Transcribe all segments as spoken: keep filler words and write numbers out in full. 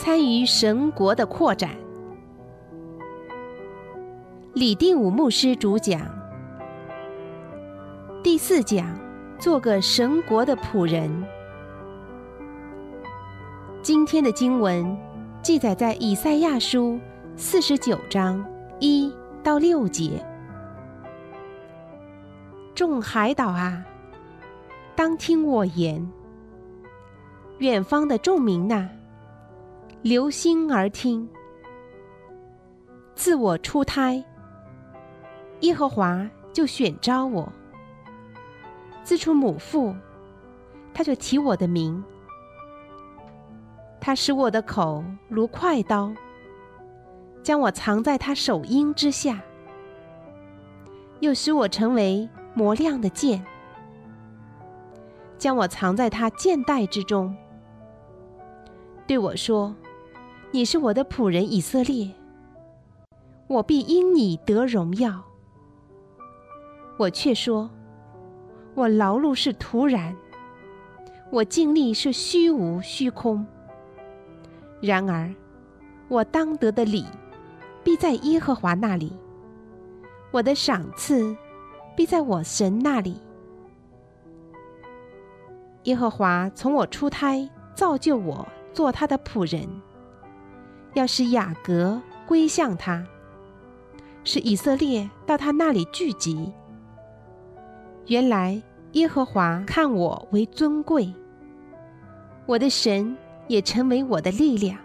参与神国的扩展。李定武牧师主讲。第四讲，做个神国的仆人。今天的经文记载在以赛亚书四十九章一到六节。众海岛啊，当听我言；远方的众民哪，留心而听。自我出胎，耶和华就选召我；自出母腹，他就提我的名。他使我的口如快刀，将我藏在他手荫之下，又使我成为磨亮的剑，将我藏在他剑带之中。对我说：你是我的仆人以色列，我必因你得荣耀。我却说：我劳碌是徒然，我尽力是虚无虚空。然而我当得的理必在耶和华那里，我的赏赐必在我神那里。耶和华从我出胎造就我做他的仆人，要使雅各归向他，使以色列到他那里聚集。原来耶和华看我为尊贵，我的神也成为我的力量。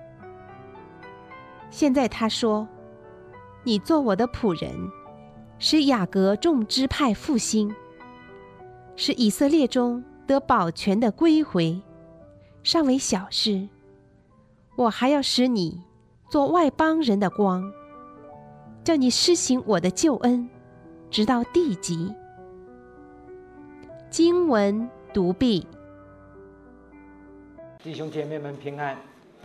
现在他说：你做我的仆人，使雅各众支派复兴，使以色列中得保全的归回，尚为小事。我还要使你做外邦人的光，叫你施行我的救恩，直到地极。经文读毕。 弟兄姐妹们平安。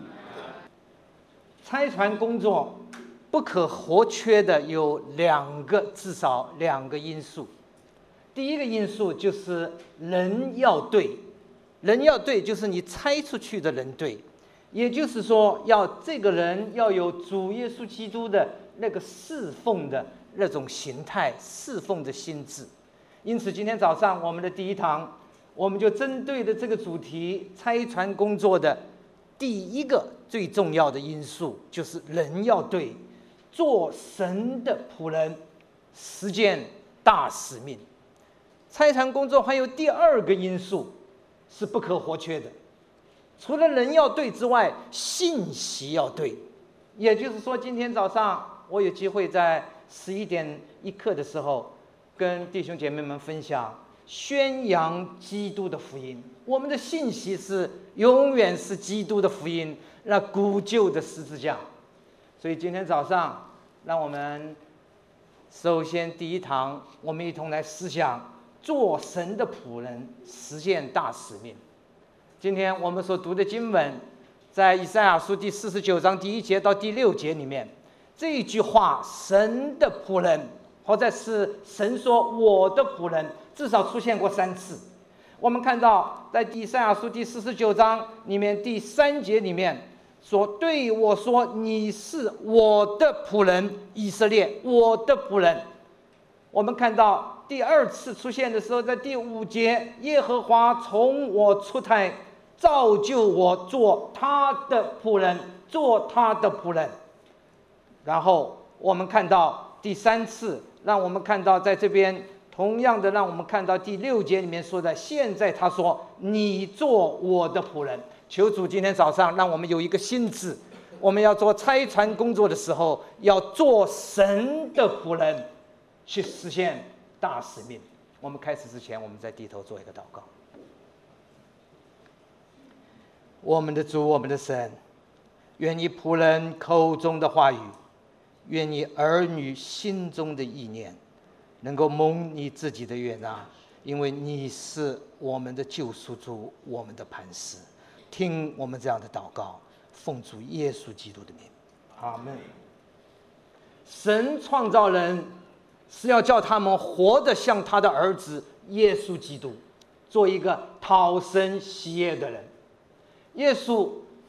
差传工作不可或缺的有两个，至少两个因素。第一个因素就是人要对，人要对就是你差出去的人对，也就是说要这个人要有主耶稣基督的那个侍奉的那种形态，侍奉的心智。因此今天早上我们的第一堂，我们就针对的这个主题，差传工作的第一个最重要的因素就是人要对，做神的仆人，实践大使命。差传工作还有第二个因素是不可或缺的，除了人要对之外，信息要对。也就是说今天早上我有机会在十一点一刻的时候跟弟兄姐妹们分享宣扬基督的福音。我们的信息是永远是基督的福音，那古旧的十字架。所以今天早上让我们首先第一堂，我们一同来思想做神的仆人，实现大使命。今天我们所读的经文在以赛亚书第四十九章第一节到第六节里面，这一句话神的仆人，或者是神说我的仆人，至少出现过三次。我们看到在以赛亚书第四十九章里面第三节里面说，对我说你是我的仆人以色列，我的仆人。我们看到第二次出现的时候，在第五节，耶和华从我出胎造就我做他的仆人，做他的仆人。然后我们看到第三次，让我们看到在这边同样的让我们看到第六节里面说的，现在他说你做我的仆人。求主今天早上让我们有一个心志，我们要做差传工作的时候，要做神的仆人，去实现大使命。我们开始之前，我们再低头做一个祷告。我们的主，我们的神，愿你仆人口中的话语，愿你儿女心中的意念，能够蒙你自己的悦纳，因为你是我们的救赎主，我们的磐石。听我们这样的祷告，奉主耶稣基督的名，阿们。神创造人是要叫他们活得像他的儿子耶稣基督，做一个讨神喜悦的人。耶稣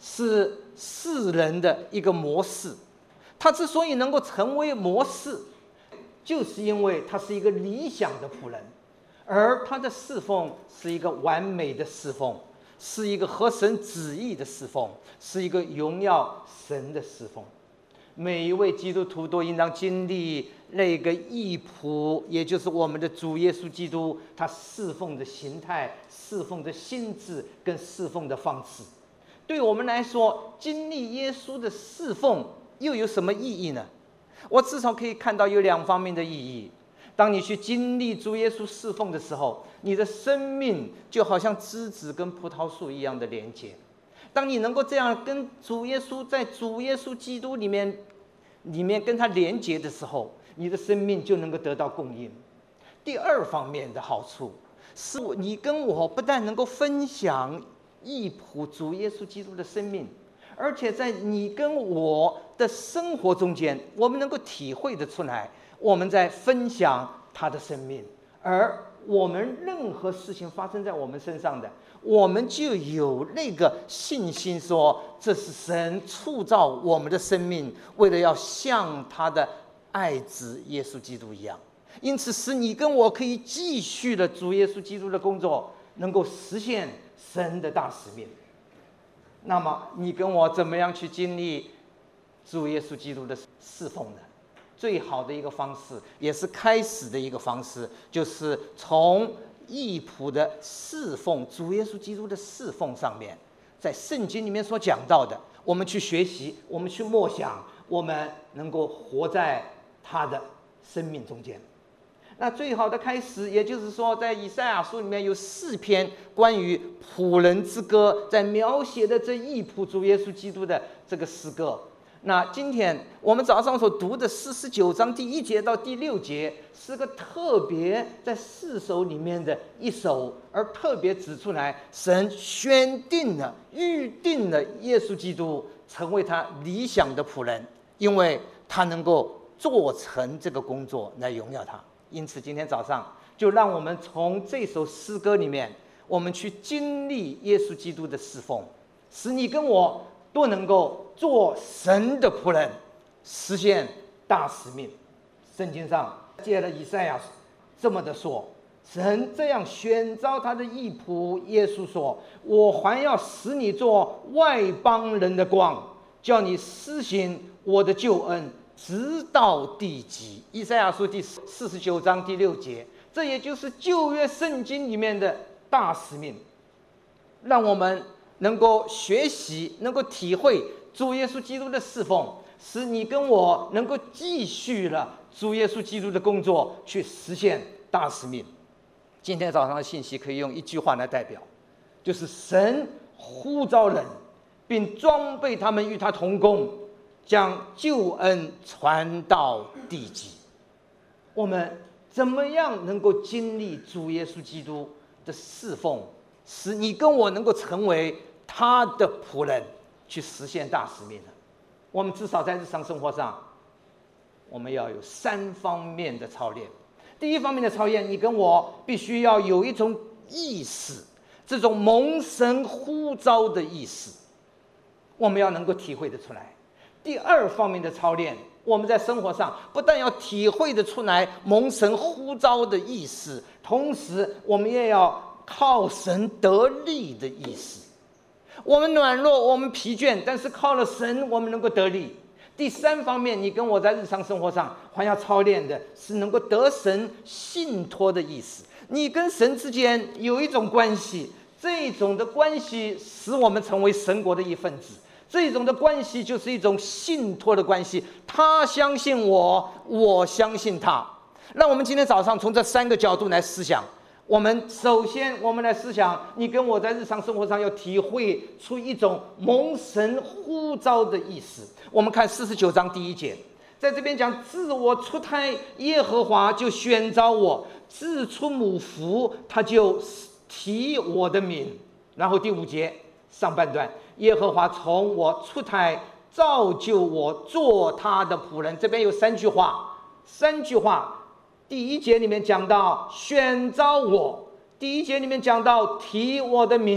是世人的一个模式。他之所以能够成为模式，就是因为他是一个理想的仆人，而他的侍奉是一个完美的侍奉，是一个合神旨意的侍奉，是一个荣耀神的侍奉。每一位基督徒都应当经历那个义仆，也就是我们的主耶稣基督，他侍奉的形态、侍奉的心智跟侍奉的方式。对我们来说，经历耶稣的侍奉又有什么意义呢？我至少可以看到有两方面的意义。当你去经历主耶稣侍奉的时候，你的生命就好像枝子跟葡萄树一样的连接。当你能够这样跟主耶稣在主耶稣基督里面里面跟他连接的时候，你的生命就能够得到供应。第二方面的好处是，你跟我不但能够分享义仆主耶稣基督的生命，而且在你跟我的生活中间，我们能够体会得出来，我们在分享他的生命，而我们任何事情发生在我们身上的，我们就有那个信心说，这是神塑造我们的生命，为了要像他的爱子耶稣基督一样。因此使你跟我可以继续的主耶稣基督的工作，能够实现神的大使命。那么你跟我怎么样去经历主耶稣基督的侍奉呢？最好的一个方式，也是开始的一个方式，就是从义仆的侍奉，主耶稣基督的侍奉上面，在圣经里面所讲到的，我们去学习，我们去默想，我们能够活在他的生命中间。那最好的开始，也就是说，在以赛亚书里面有四篇关于仆人之歌，在描写的这义仆主耶稣基督的这个诗歌。那今天我们早上所读的四十九章第一节到第六节，是个特别在四首里面的一首，而特别指出来，神选定了、预定了耶稣基督成为他理想的仆人，因为他能够做成这个工作来荣耀他。因此今天早上就让我们从这首诗歌里面，我们去经历耶稣基督的侍奉，使你跟我都能够做神的仆人，实现大使命。圣经上借了以赛亚这么的说，神这样选召他的义仆耶稣说，我还要使你做外邦人的光，叫你施行我的救恩直到地极。以赛亚书第四十九章第六节，这也就是旧约圣经里面的大使命，让我们能够学习，能够体会主耶稣基督的侍奉，使你跟我能够继续了主耶稣基督的工作，去实现大使命。今天早上的信息可以用一句话来代表，就是神呼召人，并装备他们与他同工，将救恩传到地极。我们怎么样能够经历主耶稣基督的侍奉，使你跟我能够成为他的仆人，去实现大使命呢？我们至少在日常生活上，我们要有三方面的操练。第一方面的操练，你跟我必须要有一种意识，这种蒙神呼召的意识，我们要能够体会得出来。第二方面的操练，我们在生活上不但要体会得出来蒙神呼召的意识，同时我们也要靠神得力的意识。我们软弱，我们疲倦，但是靠了神，我们能够得力。第三方面，你跟我在日常生活上还要操练的是能够得神信托的意思。你跟神之间有一种关系，这种的关系使我们成为神国的一份子。这种的关系就是一种信托的关系，他相信我，我相信他。让我们今天早上从这三个角度来思想。我们首先，我们来思想，你跟我在日常生活上要体会出一种蒙神呼召的意思。我们看四十九章第一节，在这边讲，自我出胎，耶和华就选召我；自出母腹，他就提我的名。然后第五节上半段，耶和华从我出胎造就我做他的仆人。这边有三句话，三句话。第一节里面讲到选召我，第一节里面讲到提我的名，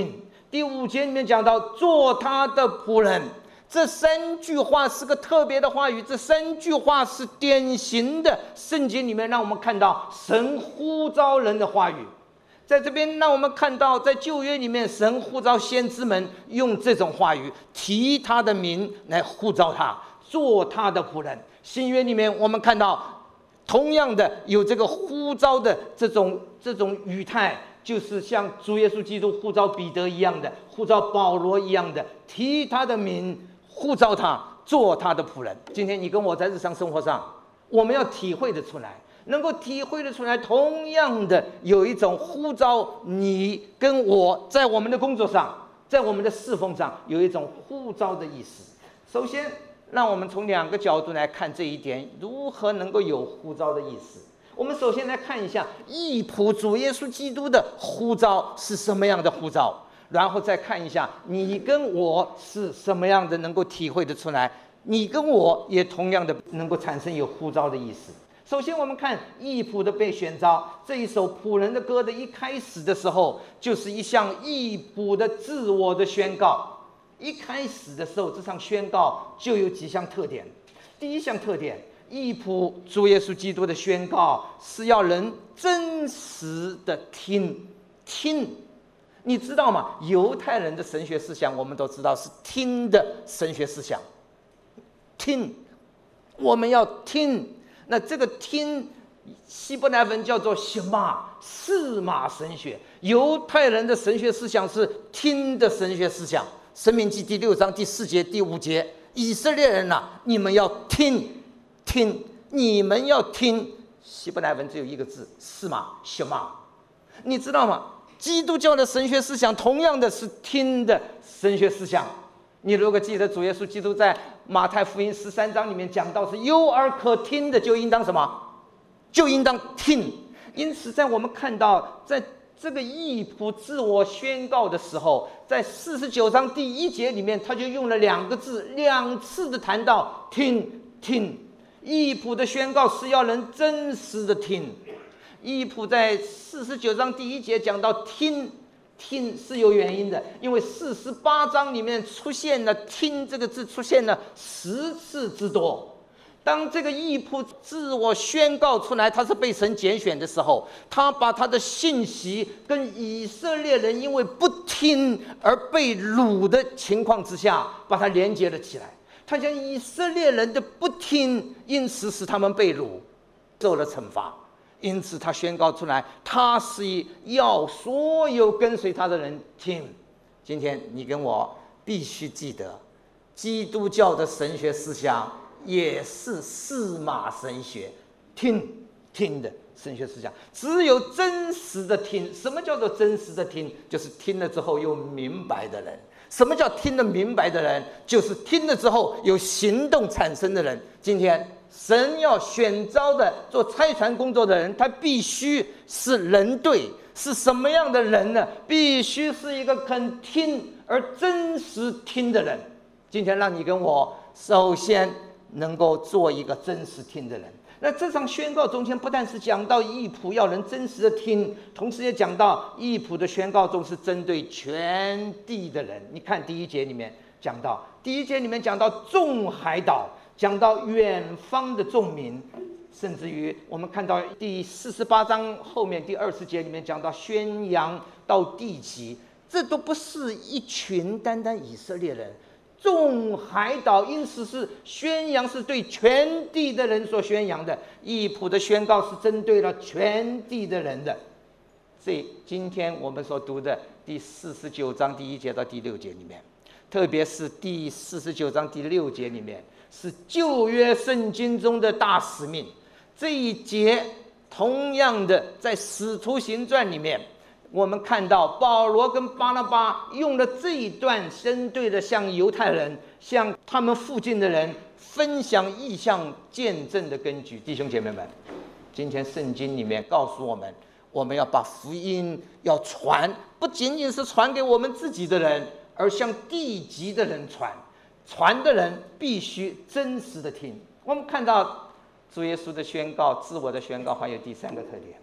第五节里面讲到做他的仆人。这三句话是个特别的话语，这三句话是典型的圣经里面让我们看到神呼召人的话语。在这边让我们看到，在旧约里面，神呼召先知们用这种话语提他的名来呼召他，做他的仆人。新约里面我们看到同样的有这个呼召的这种这种语态，就是像主耶稣基督呼召彼得一样的，呼召保罗一样的，提他的名呼召他做他的仆人。今天你跟我在日常生活上，我们要体会得出来，能够体会得出来，同样的有一种呼召你跟我在我们的工作上，在我们的侍奉上有一种呼召的意思。首先让我们从两个角度来看这一点，如何能够有呼召的意思。我们首先来看一下义仆主耶稣基督的呼召是什么样的呼召，然后再看一下你跟我是什么样的能够体会得出来，你跟我也同样的能够产生有呼召的意思。首先我们看义仆的被选召，这一首仆人的歌的一开始的时候，就是一项义仆的自我的宣告。一开始的时候，这场宣告就有几项特点。第一项特点，义仆主耶稣基督的宣告是要人真实的听听。你知道吗？犹太人的神学思想我们都知道是听的神学思想，听，我们要听。那这个听，希伯来文叫做西玛，四马神学。犹太人的神学思想是听的神学思想。申命记第六章第四节第五节，以色列人啊，你们要听听，你们要听。希伯来文只有一个字，四马，西玛。你知道吗？基督教的神学思想同样的是听的神学思想。你如果记得主耶稣基督在马太福音十三章里面讲到，是有耳可听的就应当什么？就应当听。因此在我们看到在这个义仆自我宣告的时候，在四十九章第一节里面，他就用了两个字，两次的谈到听听。义仆的宣告是要人真实的听。义仆在四十九章第一节讲到听听是有原因的，因为四十八章里面出现了听这个字出现了十次之多。当这个义仆自我宣告出来他是被神拣选的时候，他把他的信息跟以色列人因为不听而被掳的情况之下把它连接了起来。他将以色列人的不听因此使他们被掳，受了惩罚。因此他宣告出来，他是要所有跟随他的人听。今天你跟我必须记得，基督教的神学思想也是四马神学，听听的神学思想。只有真实的听，什么叫做真实的听？就是听了之后有明白的人。什么叫听了明白的人？就是听了之后有行动产生的人。今天神要选召的做差传工作的人，他必须是人对，是什么样的人呢？必须是一个肯听而真实听的人。今天让你跟我首先能够做一个真实听的人。那这场宣告中间不但是讲到义仆要人真实的听，同时也讲到义仆的宣告中是针对全地的人。你看第一节里面讲到，第一节里面讲到众海岛，讲到远方的众民，甚至于我们看到第四十八章后面第二十节里面讲到宣扬到地极，这都不是一群单单以色列人。众海岛，因此是宣扬，是对全地的人所宣扬的。义仆的宣告是针对了全地的人的。这今天我们所读的第四十九章第一节到第六节里面，特别是第四十九章第六节里面，是旧约圣经中的大使命。这一节同样的在使徒行传里面，我们看到保罗跟巴拿巴用了这一段，针对的向犹太人，向他们附近的人分享异象见证的根据。弟兄姐妹们，今天圣经里面告诉我们，我们要把福音要传，不仅仅是传给我们自己的人，而向地极的人传。传的人必须真实的听。我们看到主耶稣的宣告，自我的宣告还有第三个特点。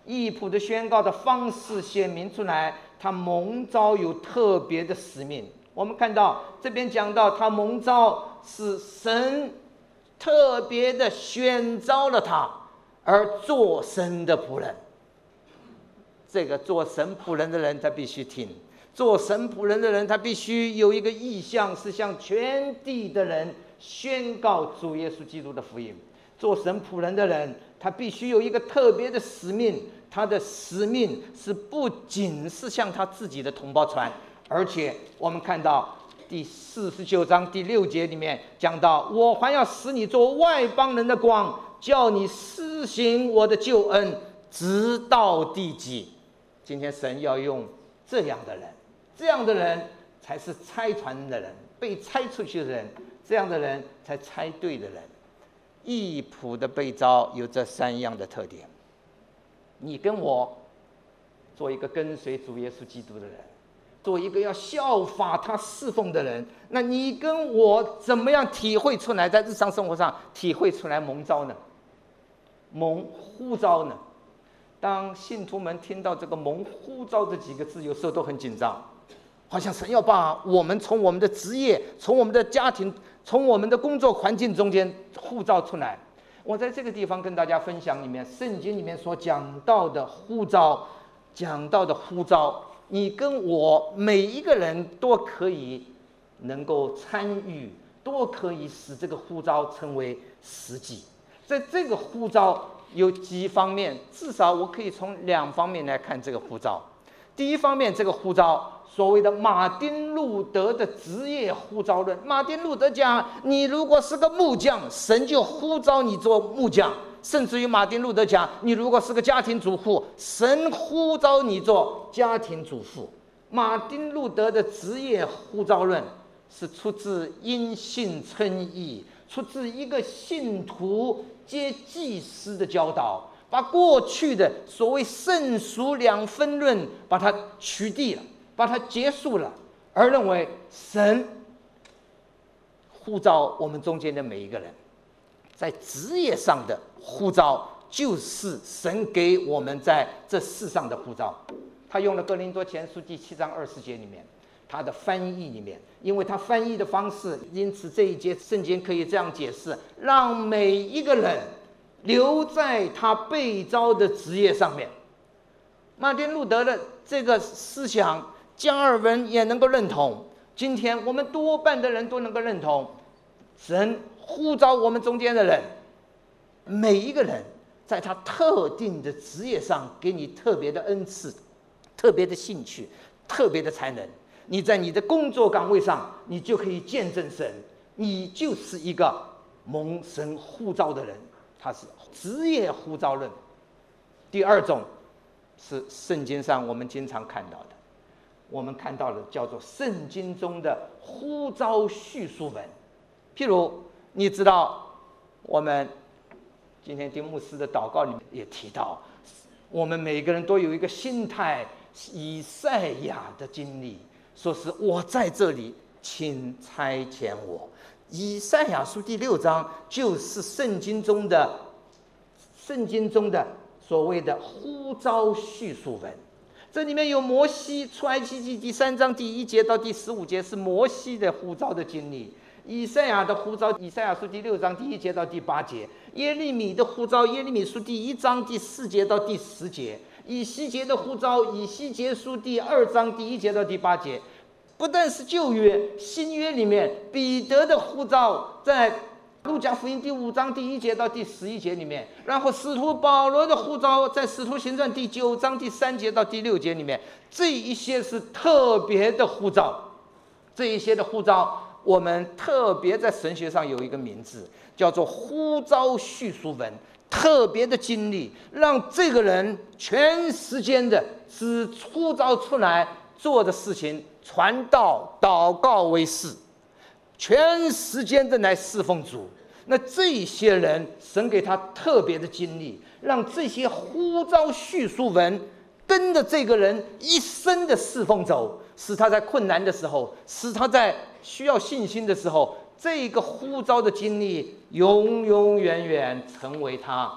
义仆的宣告的方式显明出来，他蒙召有特别的使命。我们看到这边讲到，他蒙召是神特别的选召了他，而做神的仆人。这个做神仆人的人，他必须听；做神仆人的人，他必须有一个意向，是向全地的人宣告主耶稣基督的福音。做神仆人的人，他必须有一个特别的使命。他的使命是不仅是向他自己的同胞传，而且我们看到第四十九章第六节里面讲到，我还要使你做外邦人的光，叫你施行我的救恩，直到地极。今天神要用这样的人，这样的人才是差传的人，被差出去的人，这样的人才猜对的人。义仆的被召有这三样的特点。你跟我做一个跟随主耶稣基督的人，做一个要效法他侍奉的人，那你跟我怎么样体会出来，在日常生活上体会出来蒙召呢？蒙呼召呢？当信徒们听到这个蒙呼召这几个字，有时候都很紧张，好像神要把我们从我们的职业，从我们的家庭，从我们的工作环境中间呼召出来。我在这个地方跟大家分享里面圣经里面所讲到的呼召，讲到的呼召，你跟我每一个人都可以能够参与，都可以使这个呼召成为实际。在这个呼召有几方面，至少我可以从两方面来看这个呼召。第一方面，这个呼召所谓的马丁路德的职业呼召论。马丁路德讲，你如果是个木匠，神就呼召你做木匠；甚至于马丁路德讲，你如果是个家庭主妇，神呼召你做家庭主妇。马丁路德的职业呼召论是出自因信称义，出自一个信徒接祭司的教导，把过去的所谓圣俗两分论把它取缔了，把它结束了，而认为神呼召我们中间的每一个人，在职业上的呼召就是神给我们在这世上的呼召。他用了哥林多前书第七章二十节里面他的翻译里面，因为他翻译的方式，因此这一节圣经可以这样解释：让每一个人留在他被召的职业上面。马丁路德的这个思想，加尔文也能够认同，今天我们多半的人都能够认同，神呼召我们中间的人，每一个人在他特定的职业上给你特别的恩赐，特别的兴趣，特别的才能。你在你的工作岗位上，你就可以见证神，你就是一个蒙神呼召的人。他是职业呼召论。第二种是圣经上我们经常看到的，我们看到的叫做圣经中的呼召叙述文。譬如你知道，我们今天丁牧师的祷告里面也提到，我们每个人都有一个心态，以赛亚的经历，说是我在这里，请差遣我。以赛亚书第六章就是圣经中的圣经中的所谓的呼召叙述文。这里面有摩西出埃及记第三章第一节到第十五节是摩西的呼召的经历，以赛亚的呼召，以赛亚书第六章第一节到第八节，耶利米的呼召，耶利米书第一章第四节到第十节，以西结的呼召，以西结书第二章第一节到第八节。不但是旧约，新约里面彼得的呼召在路加福音第五章第一节到第十一节里面，然后使徒保罗的呼召在使徒行传第九章第三节到第六节里面，这一些是特别的呼召。这一些的呼召，我们特别在神学上有一个名字，叫做呼召叙述文。特别的经历，让这个人全时间的只呼召出来做的事情，传道、祷告为事，全时间的来侍奉主。那这些人，神给他特别的经历，让这些呼召叙述文跟着这个人一生的侍奉走，使他在困难的时候，使他在需要信心的时候，这个呼召的经历永永远远成为他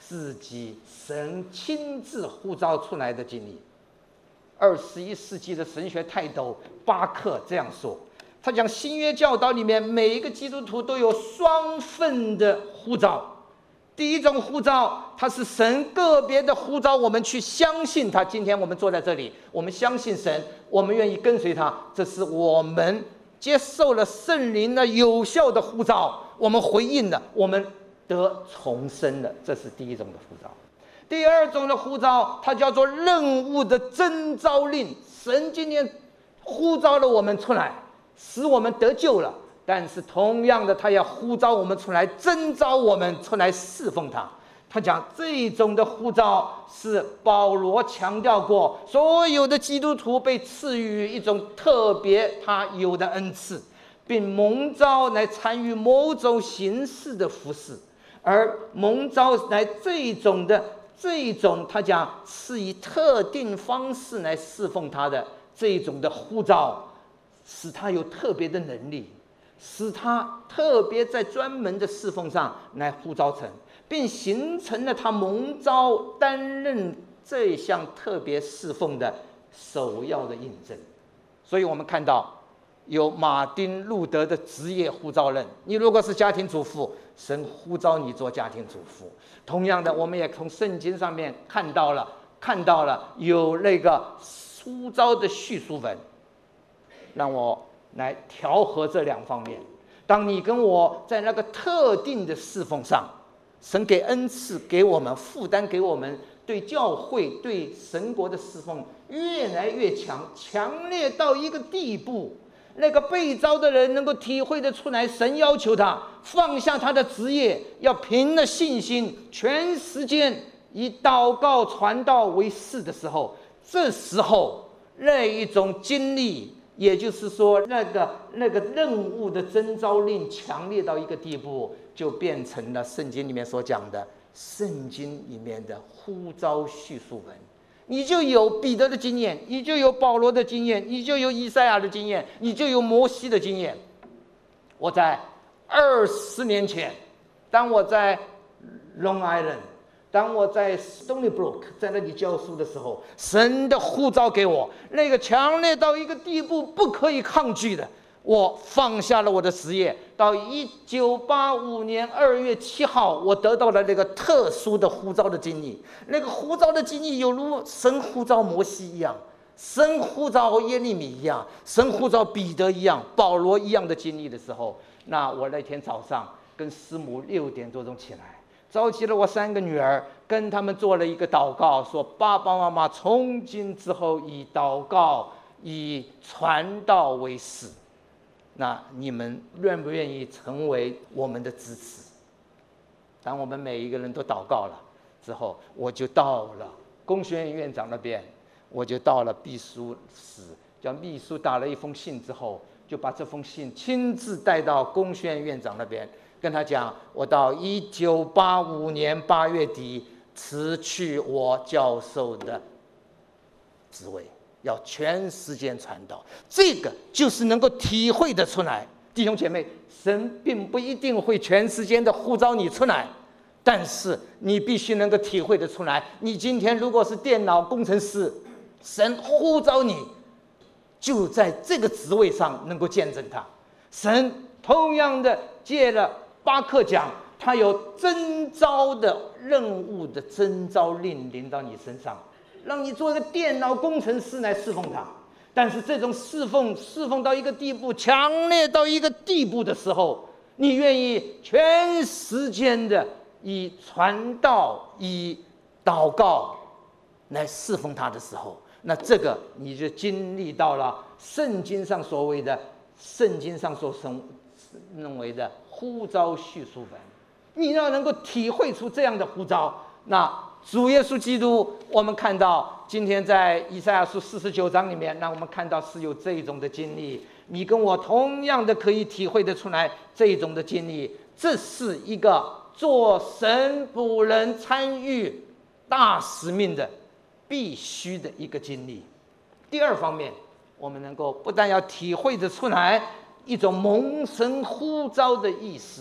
自己神亲自呼召出来的经历。二十一世纪的神学泰斗巴克这样说，他讲新约教导里面每一个基督徒都有双份的呼召。第一种呼召，它是神个别的呼召我们去相信他。今天我们坐在这里，我们相信神，我们愿意跟随他，这是我们接受了圣灵的有效的呼召，我们回应了，我们得重生了，这是第一种的呼召。第二种的呼召，它叫做任务的征召令。神今天呼召了我们出来，使我们得救了，但是同样的，他要呼召我们出来，征召我们出来侍奉他。他讲这种的呼召是保罗强调过，所有的基督徒被赐予一种特别他有的恩赐，并蒙召来参与某种形式的服事。而蒙召来这种的这种他讲是以特定方式来侍奉他的这种的呼召，使他有特别的能力，使他特别在专门的侍奉上来呼召成，并形成了他蒙召担任这项特别侍奉的首要的印证。所以我们看到有马丁路德的职业呼召任，你如果是家庭主妇，神呼召你做家庭主妇。同样的，我们也从圣经上面看到了看到了有那个呼召的叙述文，让我来调和这两方面。当你跟我在那个特定的侍奉上，神给恩赐给我们，负担给我们，对教会对神国的侍奉越来越强，强烈到一个地步，那个被召的人能够体会得出来，神要求他放下他的职业，要凭着信心全时间以祷告传道为事的时候，这时候那一种经历，也就是说那个那个任务的征召令强烈到一个地步，就变成了圣经里面所讲的圣经里面的呼召叙述文。你就有彼得的经验，你就有保罗的经验，你就有以赛亚的经验，你就有摩西的经验。我在二十年前，当我在 Long Island， 当我在 Stony Brook 在那里教书的时候，神的呼召给我，那个强烈到一个地步不可以抗拒的。我放下了我的职业，到一九八五年二月七号，我得到了那个特殊的呼召的经历。那个呼召的经历，有如神呼召摩西一样，神呼召耶利米一样，神呼召彼得一样，保罗一样的经历的时候，那我那天早上跟师母六点多钟起来，召集了我三个女儿，跟他们做了一个祷告，说爸爸妈妈从今之后以祷告以传道为事。那你们愿不愿意成为我们的支持？当我们每一个人都祷告了之后，我就到了工学院院长那边，我就到了秘书室，叫秘书打了一封信之后，就把这封信亲自带到工学院院长那边，跟他讲，我到一九八五年八月底辞去我教授的职位，要全时间传道。这个就是能够体会得出来，弟兄姐妹，神并不一定会全时间的呼召你出来，但是你必须能够体会得出来。你今天如果是电脑工程师，神呼召你，就在这个职位上能够见证他。神同样的借了巴克讲，他有征召的任务的征召令临到你身上，让你做一个电脑工程师来侍奉他。但是这种侍奉侍奉到一个地步，强烈到一个地步的时候，你愿意全时间的以传道以祷告来侍奉他的时候，那这个你就经历到了圣经上所谓的圣经上所认为的呼召叙述文。你要能够体会出这样的呼召，那主耶稣基督，我们看到今天在以赛亚书四十九章里面，让我们看到是有这种的经历。你跟我同样的可以体会得出来这种的经历，这是一个做神仆人参与大使命的必须的一个经历。第二方面，我们能够不但要体会得出来一种蒙神呼召的意识，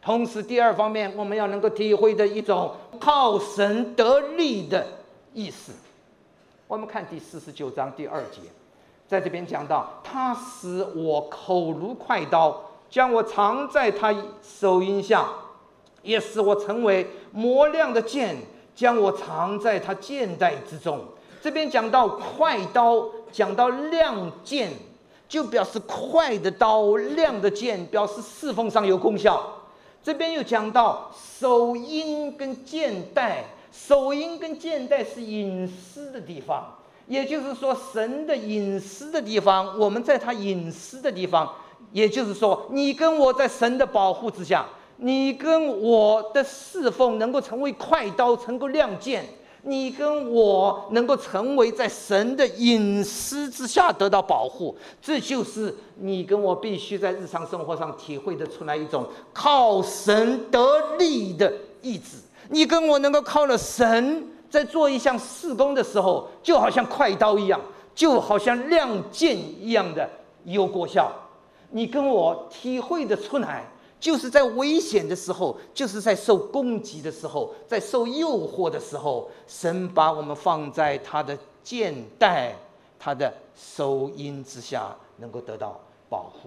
同时，第二方面，我们要能够体会的一种靠神得力的意思。我们看第四十九章第二节，在这边讲到，他使我口如快刀，将我藏在他手荫下，也使我成为磨亮的剑，将我藏在他剑带之中。这边讲到快刀，讲到亮剑，就表示快的刀，亮的剑，表示侍奉上有功效。这边又讲到手荫跟剑带，手荫跟剑带是隐私的地方，也就是说，神的隐私的地方，我们在他隐私的地方，也就是说，你跟我在神的保护之下，你跟我的侍奉能够成为快刀，能够亮剑。你跟我能够成为在神的隐私之下得到保护，这就是你跟我必须在日常生活上体会得出来一种靠神得力的意志。你跟我能够靠了神，在做一项事工的时候，就好像快刀一样，就好像亮剑一样的有果效。你跟我体会得出来，就是在危险的时候，就是在受攻击的时候，在受诱惑的时候，神把我们放在他的剑带、他的手荫之下，能够得到保护。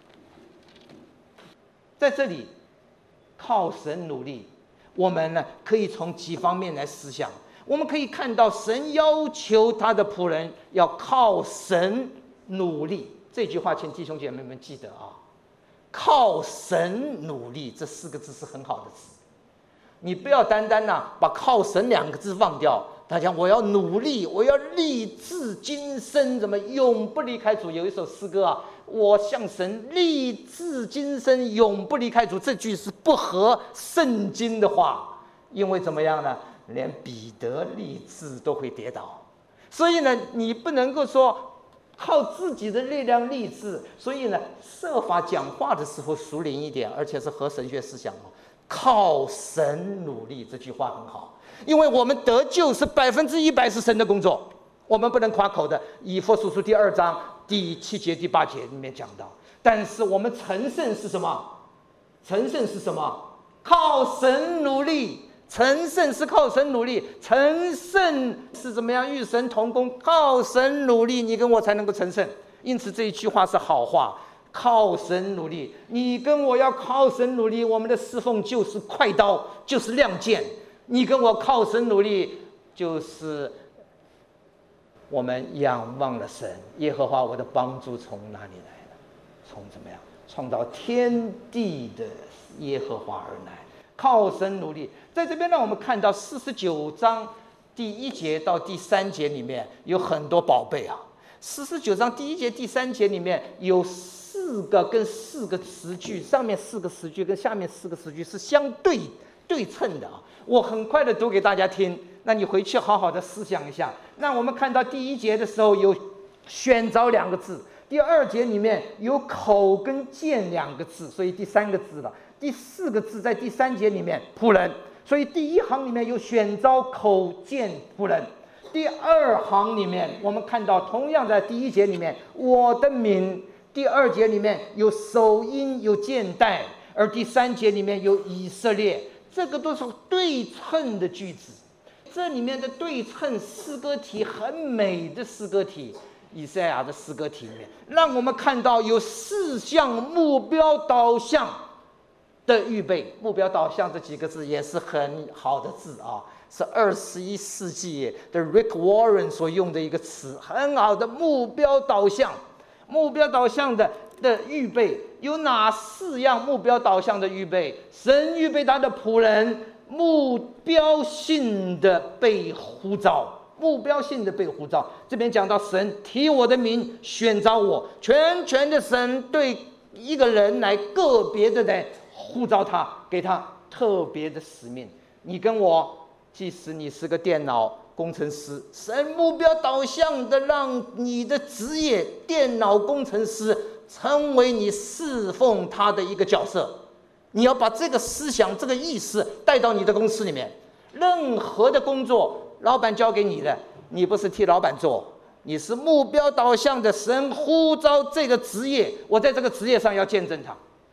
在这里，靠神努力，我们呢可以从几方面来思想。我们可以看到，神要求他的仆人要靠神努力。这句话，请弟兄姐妹们记得啊。靠神努力这四个字是很好的词，你不要单单呐、啊、把靠神两个字忘掉。他讲我要努力，我要立志今生怎么永不离开主。有一首诗歌啊，我向神立志今生永不离开主，这句是不合圣经的话，因为怎么样呢？连彼得立志都会跌倒，所以呢，你不能够说靠自己的力量立志，所以呢，设法讲话的时候熟练一点，而且是合神学思想哦。靠神努力这句话很好，因为我们得救是百分之一百是神的工作，我们不能夸口的。以弗所书第二章第七节、第八节里面讲到，但是我们成圣是什么？成圣是什么？靠神努力。成圣是靠神努力，成圣是怎么样？与神同工，靠神努力，你跟我才能够成圣。因此这一句话是好话，靠神努力，你跟我要靠神努力，我们的侍奉就是快刀，就是亮剑。你跟我靠神努力，就是我们仰望了神，耶和华我的帮助从哪里来的？从怎么样？创造天地的耶和华而来。靠神努力，在这边让我们看到四十九章第一节到第三节里面有很多宝贝啊。四十九章第一节、第三节里面有四个跟四个词句，上面四个词句跟下面四个词句是相对对称的啊。我很快的读给大家听，那你回去好好的思想一下。那我们看到第一节的时候有选召两个字，第二节里面有口跟剑两个字，所以第三个字了。第四个字在第三节里面仆人，所以第一行里面有选召口剑仆人。第二行里面我们看到同样在第一节里面我的名，第二节里面有手荫有剑带，而第三节里面有以色列，这个都是对称的句子。这里面的对称诗歌体很美的诗歌体，以赛亚的诗歌体里面让我们看到有四项目标导向的预备。目标导向这几个字也是很好的字啊，是二十一世纪的 Rick Warren 所用的一个词，很好的目标导向。目标导向的的预备有哪四样目标导向的预备？神预备他的仆人目标性的被呼召，目标性的被呼召。这边讲到神提我的名选召我，全权的神对一个人来个别的来呼召他，给他特别的使命。你跟我，即使你是个电脑工程师，神目标导向的让你的职业电脑工程师成为你侍奉他的一个角色。你要把这个思想这个意识带到你的公司里面，任何的工作老板交给你的，你不是替老板做，你是目标导向的。神呼召这个职业，我在这个职业上要见证他，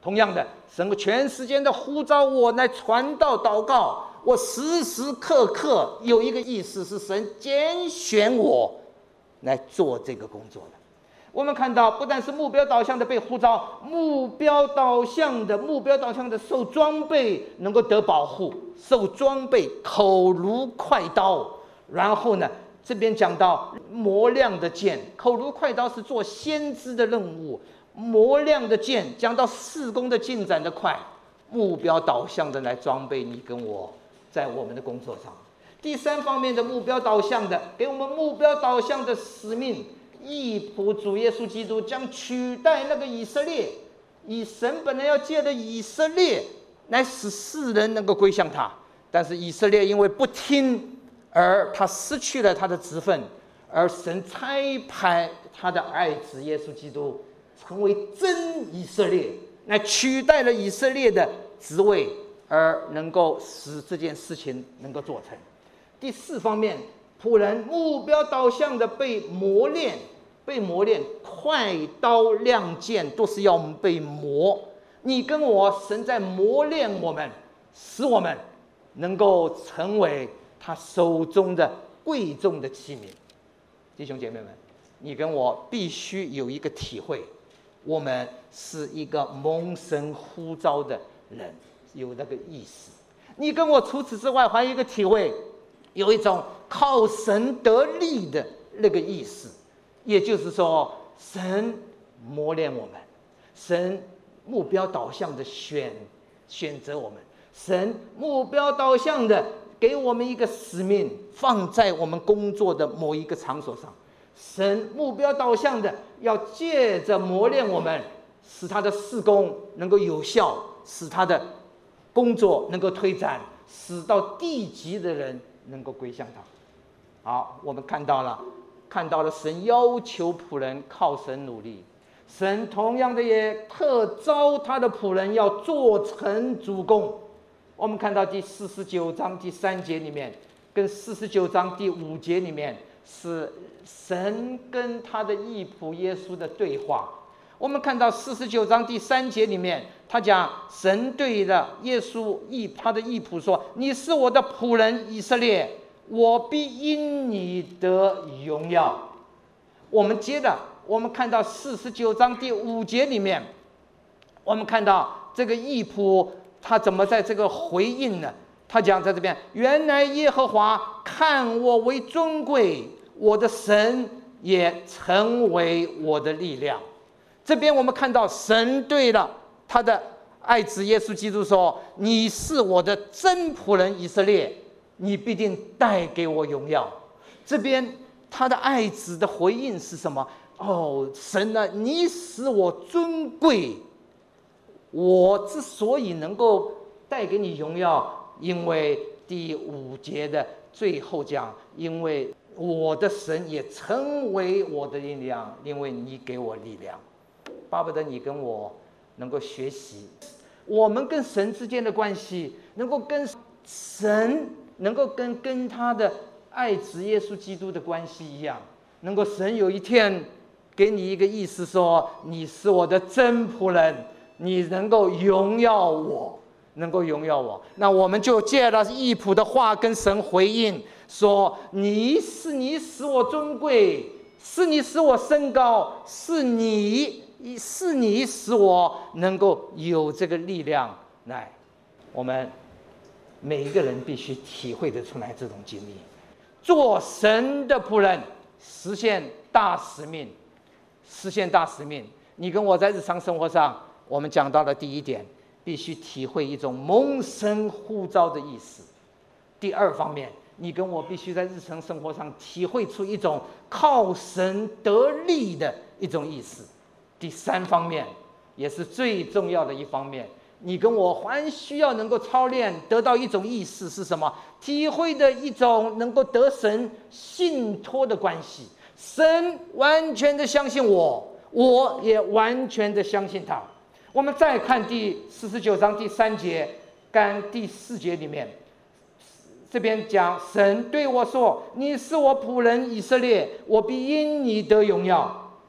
同样的，神全时间的呼召我来传道祷告，我时时刻刻有一个意思，是神拣选我来做这个工作的。我们看到，不但是目标导向的被呼召，目标导向的目标导向的受装备，能够得保护，受装备口如快刀。然后呢，这边讲到磨亮的剑，口如快刀是做先知的任务，磨亮的剑讲到事工的进展的快，目标导向的来装备你跟我在我们的工作上。第三方面的目标导向的，给我们目标导向的使命。义仆主耶稣基督将取代那个以色列，以神本来要借着以色列来使世人能够归向他，但是以色列因为不听，而他失去了他的职分，而神差派他的爱子耶稣基督成为真以色列，来取代了以色列的职位，而能够使这件事情能够做成。第四方面，仆人目标导向的被磨练，被磨练，快刀亮剑都是要我们被磨。你跟我，神在磨练我们，使我们能够成为他手中的贵重的器皿。弟兄姐妹们，你跟我必须有一个体会，我们是一个蒙神呼召的人，有那个意识。你跟我除此之外还有一个体会，有一种靠神得力的那个意思。也就是说，神磨练我们，神目标导向的选选择我们，神目标导向的给我们一个使命，放在我们工作的某一个场所上。神目标导向的要借着磨练我们，使他的事工能够有效，使他的工作能够推展，使到地极的人能够归向他。好，我们看到了。看到了神要求仆人靠神努力，神同样的也特招他的仆人要做成主工。我们看到第四十九章第三节里面，跟四十九章第五节里面是神跟他的义仆耶稣的对话。我们看到四十九章第三节里面，他讲神对了耶稣义他的义仆说：“你是我的仆人以色列。”我必因你得荣耀。我们接着，我们看到四十九章第五节里面，我们看到这个义仆他怎么在这个回应呢？他讲在这边，原来耶和华看我为尊贵，我的神也成为我的力量。这边我们看到神对了他的爱子耶稣基督说：“你是我的真仆人以色列。”你必定带给我荣耀。这边他的爱子的回应是什么？哦，神啊，你使我尊贵。我之所以能够带给你荣耀，因为第五节的最后讲，因为我的神也成为我的力量，因为你给我力量。巴不得你跟我能够学习，我们跟神之间的关系，能够跟神。能够跟跟他的爱子耶稣基督的关系一样，能够神有一天给你一个意思说，你是我的真仆人，你能够荣耀我，能够荣耀我。那我们就借了义仆的话跟神回应说：你是你使我尊贵，是你使我升高，是你是你使我能够有这个力量来。我们每一个人必须体会得出来这种经历，做神的仆人，实现大使命，实现大使命。你跟我在日常生活上，我们讲到的第一点，必须体会一种蒙神呼召的意思。第二方面，你跟我必须在日常生活上体会出一种靠神得力的一种意思。第三方面，也是最重要的一方面，你跟我还需要能够操练，得到一种意识是什么？体会的一种能够得神信托的关系。神完全的相信我，我也完全的相信他。我们再看第四十九章第三节跟第四节里面，这边讲神对我说：“你是我仆人以色列，我必因你得荣耀。”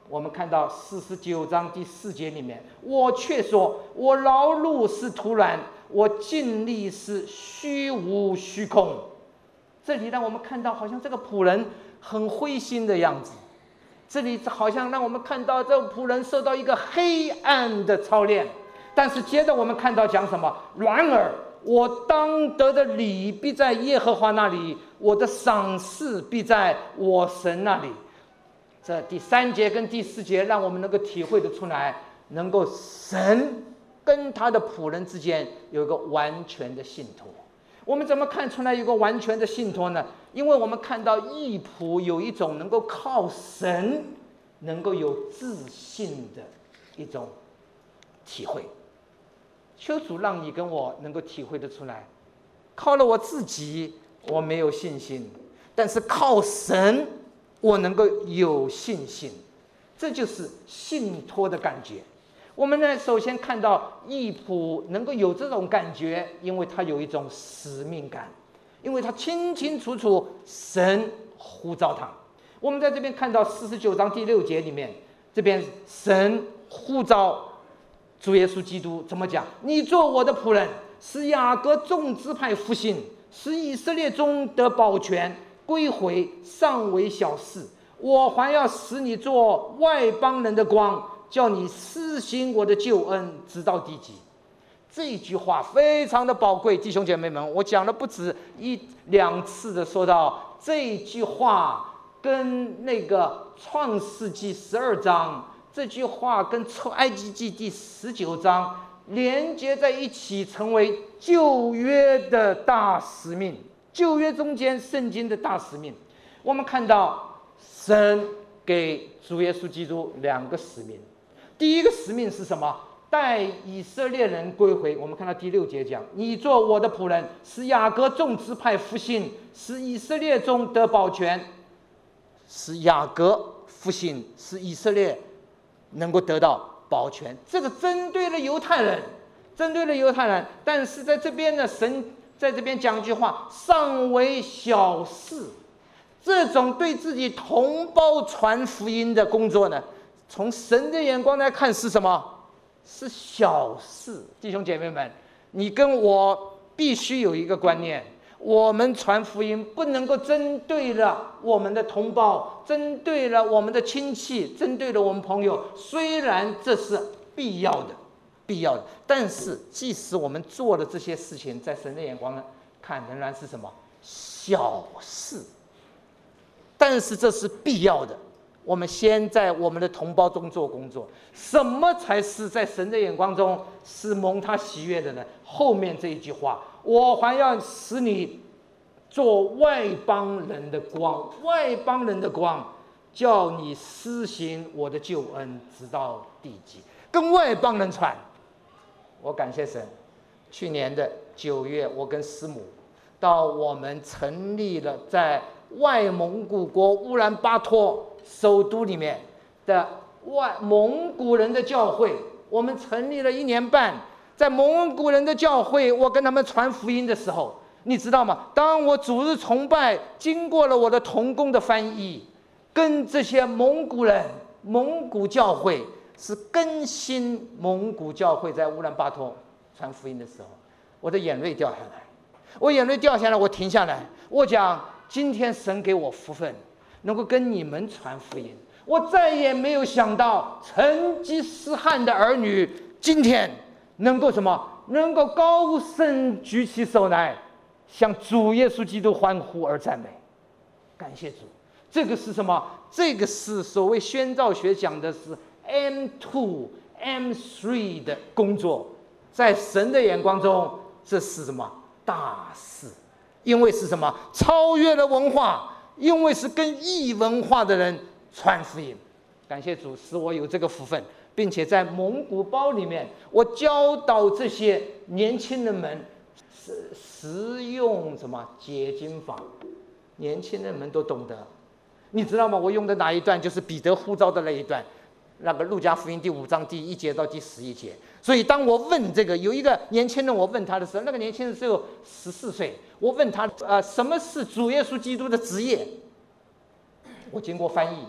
我们看到四十九章第四节里面，我却说，我劳碌是徒然，我尽力是虚无虚空。这里让我们看到，好像这个仆人很灰心的样子。这里好像让我们看到，这个仆人受到一个黑暗的操练。但是接着我们看到讲什么？然而我当得的理必在耶和华那里，我的赏赐必在我神那里。这第三节跟第四节让我们能够体会得出来，能够神跟他的仆人之间有一个完全的信托。我们怎么看出来有一个完全的信托呢？因为我们看到义仆有一种能够靠神能够有自信的一种体会。求主让你跟我能够体会得出来，靠了我自己我没有信心，但是靠神我能够有信心，这就是信托的感觉。我们呢，首先看到义仆能够有这种感觉，因为他有一种使命感，因为他清清楚楚神呼召他。我们在这边看到四十九章第六节里面，这边神呼召主耶稣基督怎么讲？你做我的仆人，使雅各众支派复兴，使以色列中得保全，归回尚为小事。我还要使你做外邦人的光，叫你施行我的救恩，直到地极。这句话非常的宝贵，弟兄姐妹们，我讲了不止一两次的说到这句话跟那个创世纪十二章，这句话跟埃及记第十九章连接在一起，成为旧约的大使命，旧约中间圣经的大使命。我们看到神给主耶稣基督两个使命。第一个使命是什么？带以色列人归回。我们看到第六节讲，你做我的仆人，使雅各众支派复兴，使以色列中得保全，使雅各复兴，使以色列能够得到保全。这个针对了犹太人，针对了犹太人。但是在这边呢，神在这边讲一句话，尚为小事。这种对自己同胞传福音的工作呢，从神的眼光来看是什么？是小事。弟兄姐妹们，你跟我必须有一个观念，我们传福音不能够针对了我们的同胞，针对了我们的亲戚，针对了我们朋友。虽然这是必要的必要的，但是即使我们做了这些事情，在神的眼光呢看仍然是什么？小事。但是这是必要的，我们先在我们的同胞中做工作。什么才是在神的眼光中是蒙他喜悦的呢？后面这一句话，我还要使你做外邦人的光，外邦人的光，叫你施行我的救恩，直到地极。跟外邦人传。我感谢神，去年的九月，我跟师母到我们成立了在外蒙古国乌兰巴托首都里面的外蒙古人的教会，我们成立了一年半。在蒙古人的教会，我跟他们传福音的时候，你知道吗？当我主日崇拜经过了我的同工的翻译，跟这些蒙古人、蒙古教会是更新蒙古教会在乌兰巴托传福音的时候，我的眼泪掉下来，我眼泪掉下来，我停下来，我讲。今天神给我福分，能够跟你们传福音。我再也没有想到成吉思汗的儿女今天能够什么？能够高声举起手来，向主耶稣基督欢呼而赞美。感谢主！这个是什么？这个是所谓宣教学讲的是 M 二 M 三 的工作，在神的眼光中，这是什么？大事。因为是什么？超越了文化，因为是跟异文化的人传福音。感谢主，使我有这个福分，并且在蒙古包里面，我教导这些年轻人们实实用什么解经法，年轻人们都懂得。你知道吗？我用的哪一段就是彼得呼召的那一段，那个路加福音第五章第一节到第十一节。所以当我问这个有一个年轻人，我问他的时候，那个年轻人只有十四岁，我问他呃什么是主耶稣基督的职业？我经过翻译，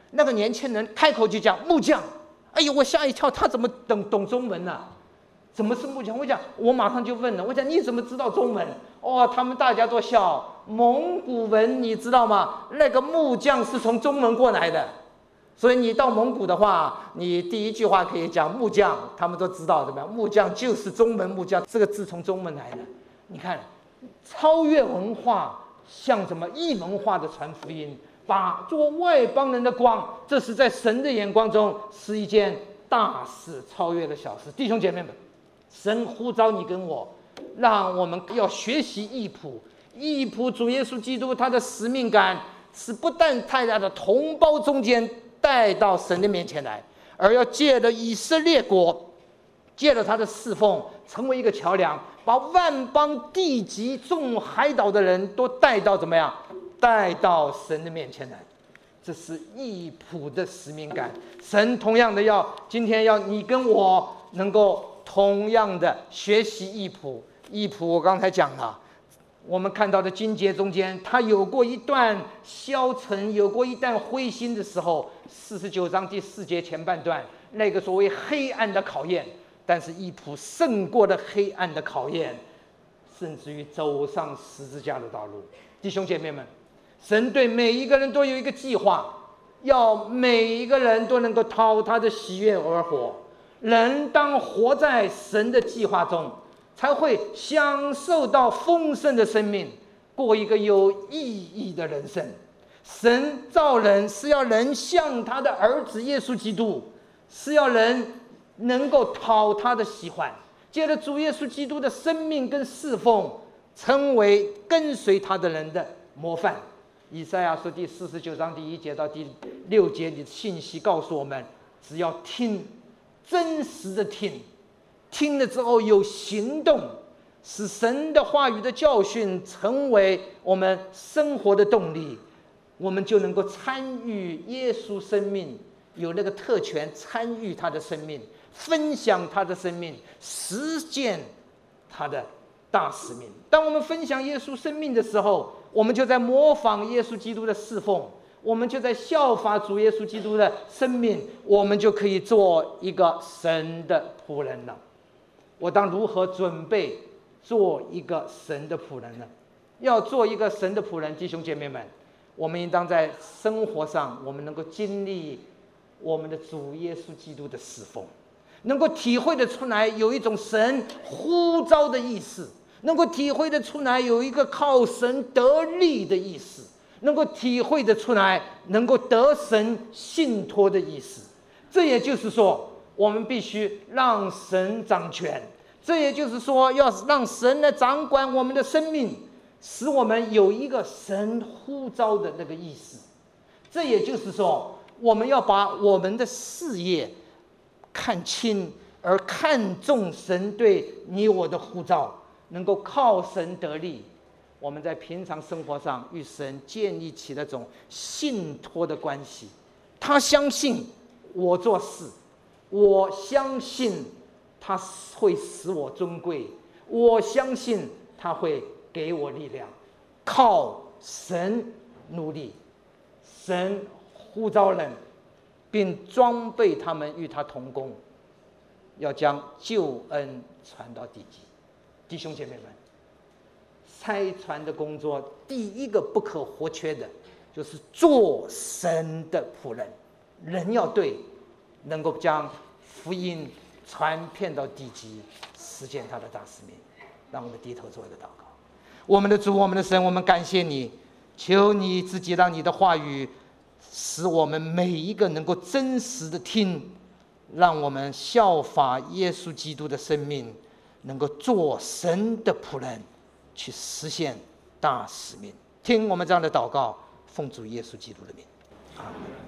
那个年轻人开口就讲木匠，哎呦，我吓一跳，他怎么懂懂中文呢、啊？怎么是木匠？我讲，我马上就问了，我讲你怎么知道中文？哦，他们大家都笑，蒙古文你知道吗？那个木匠是从中文过来的，所以你到蒙古的话，你第一句话可以讲木匠，他们都知道怎么样？木匠就是中文木匠这个字从中文来的。你看，超越文化，像什么异文化的传福音，把做外邦人的光，这是在神的眼光中是一件大事，超越了小事。弟兄姐妹们，神呼召你跟我，让我们要学习义仆。义仆主耶稣基督他的使命感是不但带他的同胞中间带到神的面前来，而要借着以色列国，借着他的侍奉，成为一个桥梁，把万邦地极众海岛的人都带到怎么样？带到神的面前来。这是义仆的使命感。神同样的要今天要你跟我能够同样的学习义仆。义仆我刚才讲了，我们看到的经节中间，他有过一段消沉，有过一段灰心的时候。四十九章第四节前半段，那个所谓黑暗的考验，但是义仆胜过了黑暗的考验，甚至于走上十字架的道路。弟兄姐妹们，神对每一个人都有一个计划，要每一个人都能够讨他的喜悦而活。人当活在神的计划中，才会享受到丰盛的生命，过一个有意义的人生。神造人是要人像他的儿子耶稣基督，是要人能够讨他的喜欢，借着主耶稣基督的生命跟侍奉，成为跟随他的人的模范。以赛亚书第四十九章第一节到第六节里的信息告诉我们，只要听，真实的听，听了之后有行动，使神的话语的教训成为我们生活的动力，我们就能够参与耶稣生命，有那个特权参与他的生命，分享他的生命，实践他的大使命。当我们分享耶稣生命的时候，我们就在模仿耶稣基督的侍奉，我们就在效法主耶稣基督的生命，我们就可以做一个神的仆人了。我当如何准备做一个神的仆人呢？要做一个神的仆人，弟兄姐妹们，我们应当在生活上，我们能够经历我们的主耶稣基督的侍奉，能够体会得出来有一种神呼召的意思，能够体会得出来有一个靠神得力的意思，能够体会得出来能够得神信托的意思。这也就是说，我们必须让神掌权，这也就是说要让神来掌管我们的生命，使我们有一个神呼召的那个意思。这也就是说，我们要把我们的事业看清，而看重神对你我的呼召，能够靠神得力。我们在平常生活上与神建立起那种信托的关系，他相信我做事，我相信他会使我尊贵，我相信他会给我力量。靠神努力，神呼召人，并装备他们与他同工，要将救恩传到地极。弟兄姐妹们，差传的工作第一个不可或缺的就是做神的仆人。人要对，能够将福音传遍到地极，实现他的大使命。让我们低头做一个祷告。我们的主，我们的神，我们感谢你，求你自己让你的话语使我们每一个能够真实的听，让我们效法耶稣基督的生命，能够做神的仆人，去实现大使命。听我们这样的祷告，奉主耶稣基督的名，阿们。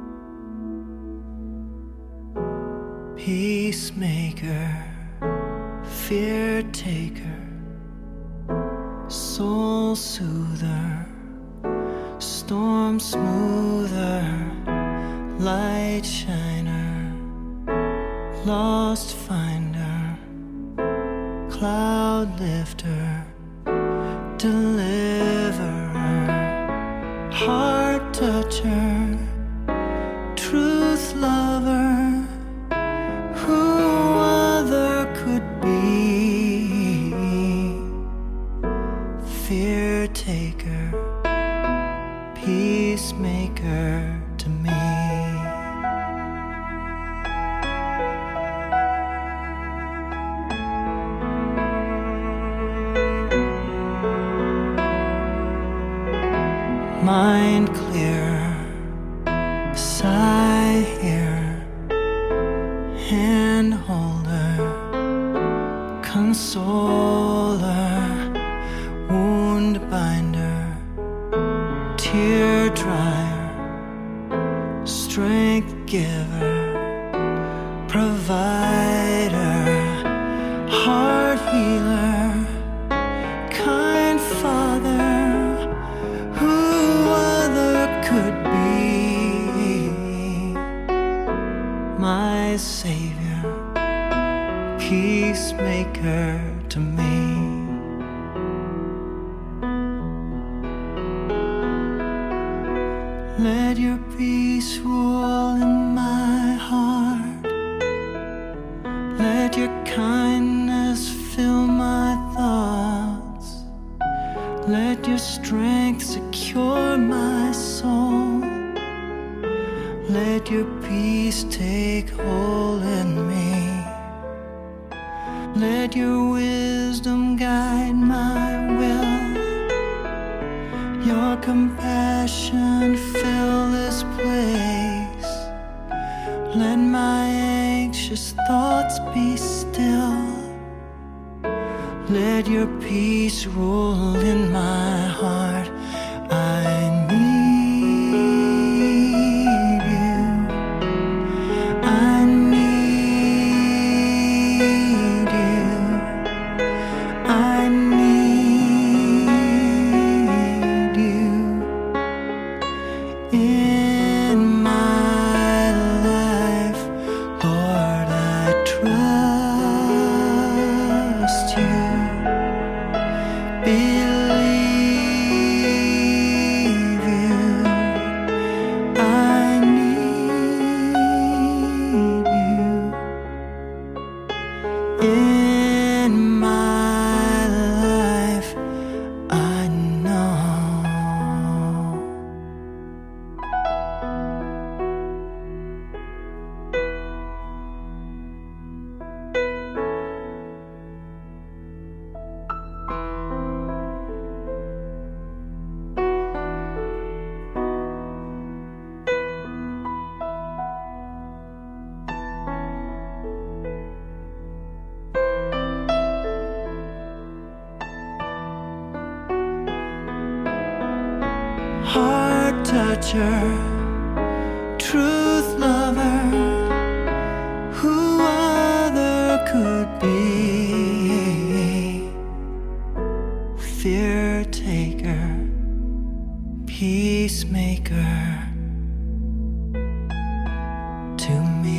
Peacemaker, fear taker, soul soother, storm smoother, light shiner, lost finder, cloud lifter, deliverer, heart toucher, truth lover, who other could be? Fear taker, peacemaker to me. Mind clear, sigh here, hand holder, consoler, wound binder, tear dryer, strength giver, provider, heart healer, kind father, who other could be? My Savior, peacemaker to me. Let your peace rule in my heart. Let your kindness fill my thoughts. Let your strength secure my soul. Let your peace take hold in me. Let your wisdom guide my will. Your compassion fill this place. Let my anxious thoughts be still. Let your peace rule in my heart. I need you. I need you. I need you in my life. Lord, I trust you. Believe you. I need you in my life. I know. Heart toucher, truth lover, who other could be? Fear taker, peacemaker to me.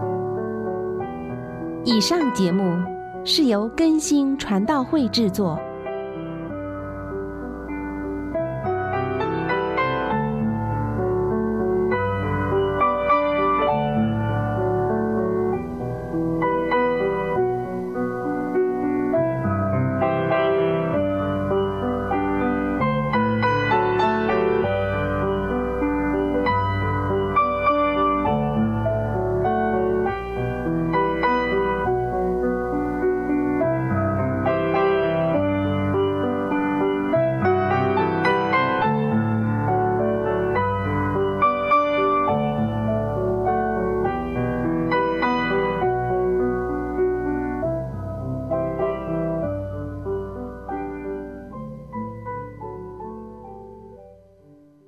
以上节目是由更新传道会制作，